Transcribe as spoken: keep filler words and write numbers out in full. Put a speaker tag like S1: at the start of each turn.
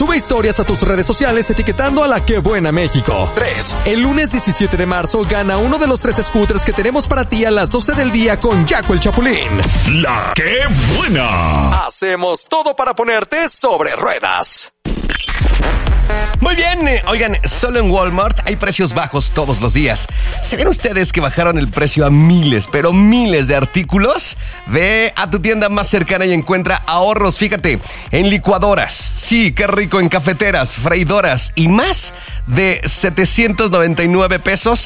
S1: Sube historias a tus redes sociales etiquetando a La Qué Buena México. tres. El lunes diecisiete de marzo gana uno de los tres scooters que tenemos para ti a las doce del día con Jaco el Chapulín.
S2: La Qué Buena.
S1: Hacemos todo para ponerte sobre ruedas.
S3: Muy bien, oigan, solo en Walmart hay precios bajos todos los días. ¿Sabían ustedes que bajaron el precio a miles, pero miles de artículos? Ve a tu tienda más cercana y encuentra ahorros, fíjate, en licuadoras, sí, qué rico, en cafeteras, freidoras y más de setecientos noventa y nueve pesos